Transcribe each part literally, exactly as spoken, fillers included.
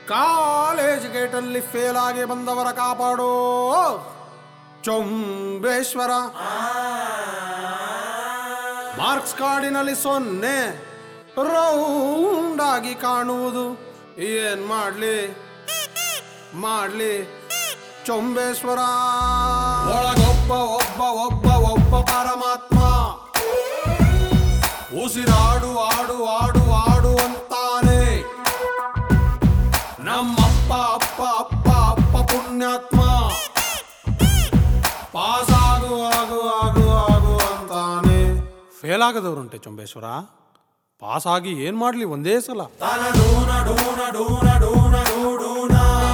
College ಗೇಟಲ್ಲಿ fail ಆಗಿ ಬಂದವರ ಕಾಪಾಡೋ ಚೊಂಬೇಶ್ವರ. ಮಾರ್ಕ್ಸ್ ಕಾರ್ಡಿನಲ್ಲಿ ಸೊನ್ನೆ ರೌಂಡ್ ಆಗಿ ಕಾಣುವುದು ಏನ್ ಮಾಡ್ಲಿ ಮಾಡ್ಲಿ ಚೊಂಬೇಶ್ವರ. ಒಳಗೊಬ್ಬ ಒಬ್ಬ ಒಬ್ಬ ಒಬ್ಬ ಪರಮಾತ್ಮ ಉಸಿರಾಡು ಆಡು ಆಡು ಆಡು ಅಂತಾನೆ. ನಮ್ಮಪ್ಪ ಅಪ್ಪ ಅಪ್ಪ ಅಪ್ಪ ಪುಣ್ಯಾತ್ಮ ಪಾಸ್ ಆಗು ಆಗು ಆಗು ಆಗು ಅಂತಾನೆ. ಫೇಲ್ ಆಗದವ್ರುಂಟೆ ಚೊಂಬೇಶ್ವರ, ಪಾಸ್ ಆಗಿ ಏನ್ ಮಾಡ್ಲಿ ಒಂದೇ ಸಲ. ತನಡೂನ ಡೂನ ಡೂನ ಡೂನ ಡೂಡೂನ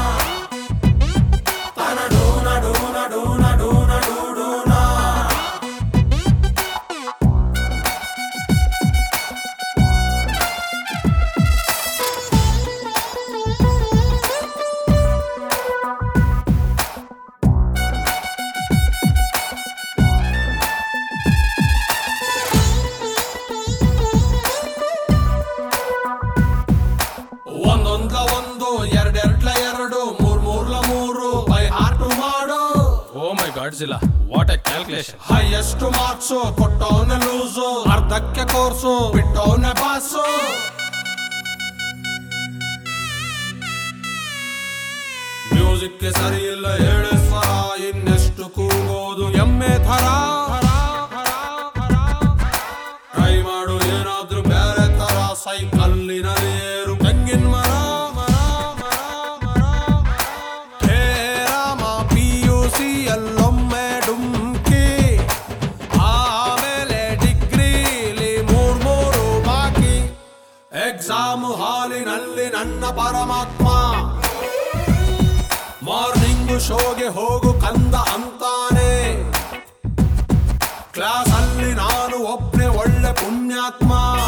ತನಡೂನ ಡೂನ ಡೂನ ಡೂನ ಡೂಡೂನ. ಒಂದೊಂದ್ಲ ಒಂದು ಎರಡೆರಡ್ಲ ಎರಡು ಮೂರ್ ಮೂರ್ಲ ಮೂರು ಬೈ ಹಾರ್ಟ್ ಮಾಡು. ಓ ಮೈ ಗಾಡ್ ಜಿಲ್ಲ, what a calculation. Highest marks ಕೊಟ್ಟವನ ಲೂಸು, ಅರ್ಧಕ್ಕೆ ಕೋರ್ಸು ಬಿಟ್ಟವನ ಬಾಸು. ಮ್ಯೂಸಿಕ್ಗೆ ಸರಿ ಇಲ್ಲ ಹೇಳಿ ಸ್ವರ, ಇನ್ನೆಷ್ಟು ಕೂಗೋದು ಎಮ್ಮೆ ಥರ. ಟ್ರೈ ಮಾಡು ಏನಾದ್ರೂ ಬೇರೆ ತರ, ಸೈಕಲ್ಲಿನಲ್ಲಿ ಏರು ತೆಂಗಿನ ಮರ. ಹೇ ರಾಮ ಪಿ ಯು ಸಿ ಅಲ್ಲೊಮ್ಮೆ ಡುಮ್ಕಿ, ಆಮೇಲೆ ಡಿಗ್ರಿಲಿ ಮೂರ್ ಮೂರು ಬಾಕಿ. ಎಕ್ಸಾಮ್ ಹಾಲಿನಲ್ಲಿ ನನ್ನ ಪರಮಾತ್ಮ ಮಾರ್ನಿಂಗು ಶೋಗೆ ಹೋಗು ಕಂದ ಅಂತಾನೆ. ಕ್ಲಾಸ್ ಅಲ್ಲಿ ನಾನು ಒಬ್ನೇ ಒಳ್ಳೆ ಪುಣ್ಯಾತ್ಮ.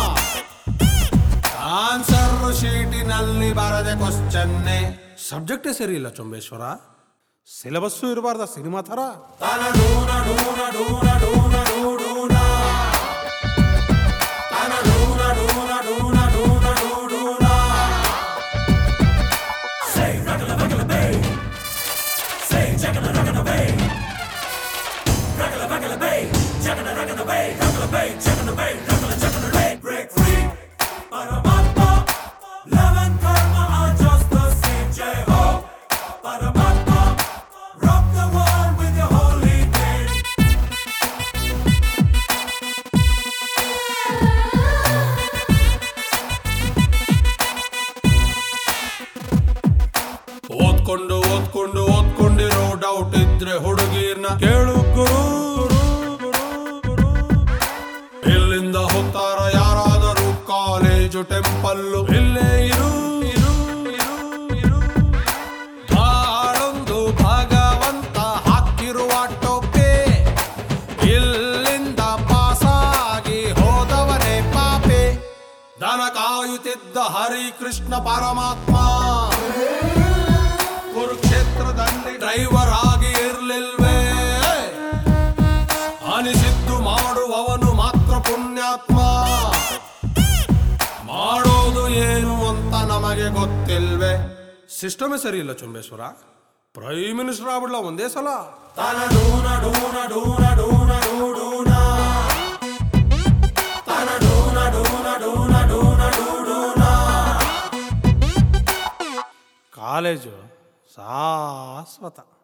ಆನ್ಸರ್ ಶೀಟಿನಲ್ಲಿ ಬರದೆ ಕ್ವಶ್ಚನ್ನೇ. ಸಬ್ಜೆಕ್ಟೇ ಸರಿ ಇಲ್ಲ ಚೊಂಬೇಶ್ವರ, ಸಿಲೆಬಸ್ಸು ಇರಬಾರ್ದ ಸಿನಿಮಾ ಥರ. ತನಡೂನ ಡೂನ ಡೂನ ಡೂನ ಡೂಡೂನ ತನಡೂನ ಡೂನ ಡೂನ ಡೂನ ಡೂಡೂನ. Say ragala ragala bay, say jagala ragala bay, ragala ragala bay, jagala ragala bay, ragala bay, jagala bay, ragala jagala bay. Break free, Paramatma, love and karma are just the same. Jai ho, Paramatma, rock the world with your holy name. ಓದ್ಕೊಂಡು ಓದ್ಕೊಂಡು ಓದ್ಕೊಂಡಿರೋ doubt ಇದ್ರೆ ಹುಡುಗಿರ್ನ ಕೇಳು ಗುರು. ಇಲ್ಲಿಂದ ಹೋಗ್ತಾರ ಯಾರಾದರೂ college temple, ಇಲ್ಲೇ ಇರು ಬಾಳೊಂದು ಭಗವಂತ ಹಾಕಿರುವ ಟೋಪೆ. ಇಲ್ಲಿಂದ ಪಾಸಾಗಿ ಹೋದವನೇ ಪಾಪೆ. ದನ ಕಾಯುತ್ತಿದ್ದ ಹರಿ ಕೃಷ್ಣ ಪರಮಾತ್ಮ ಕುರುಕ್ಷೇತ್ರದಲ್ಲಿ ಡ್ರೈವರ್ ಆಗಿ ಇರ್ಲಿಲ್ವೇ. ಅನಿಸಿದ್ದು ಮಾಡುವವನು ಮಾತ್ರ ಪುಣ್ಯಾತ್ಮ. ಮಾಡೋದು ಏನು ಅಂತ ನಮಗೆ ಗೊತ್ತಿಲ್ವೇ. ಸಿಸ್ಟಮೇ ಸರಿ ಇಲ್ಲ ಚೊಂಬೇಶ್ವರ, ಪ್ರೈಮ್ ಮಿನಿಸ್ಟರ್ ಆಗ್ಬಿಡ್ಲ ಒಂದೇ ಸಲ. ತನಡೂನ ಡೂನ ಡೂನ ಡೂನ ಡೂಡೂನ ತನಡೂನ ಡೂನ ಡೂನ ಡೂನ ಡೂಡೂನ. ಕಾಲೇಜು ಶಾಶ್ವತ.